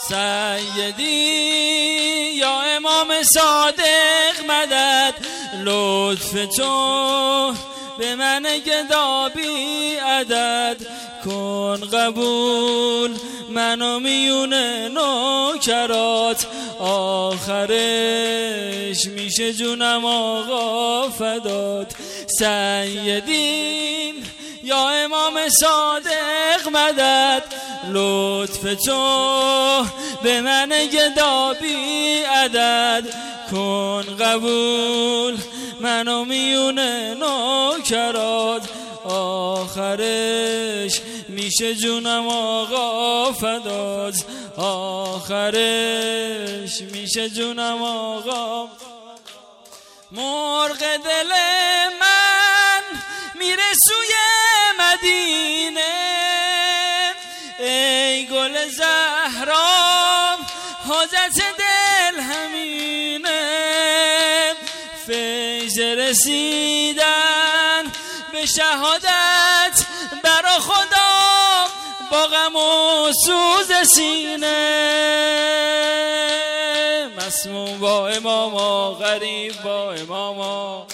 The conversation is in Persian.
سیدی یا امام صادق مدد، لطف تو به من گدا بی عدد کن قبول منو میون نوکرات، آخرش میشه جونم آقا فدات. سیدی یا امام صادق مدد، لطف تو به من گدا بی عدد کن قبول منو میون نوکرات، آخرش میشه جونم آقا فدات، آخرش میشه جونم آقا. مرغ دل من میره سوی مدینه، ای گل زهرا حاجت دل همینه، فیض رسیدن به شهادت برا خدا با غم و سوز سینه، مسموم با اماما غریب با اماما.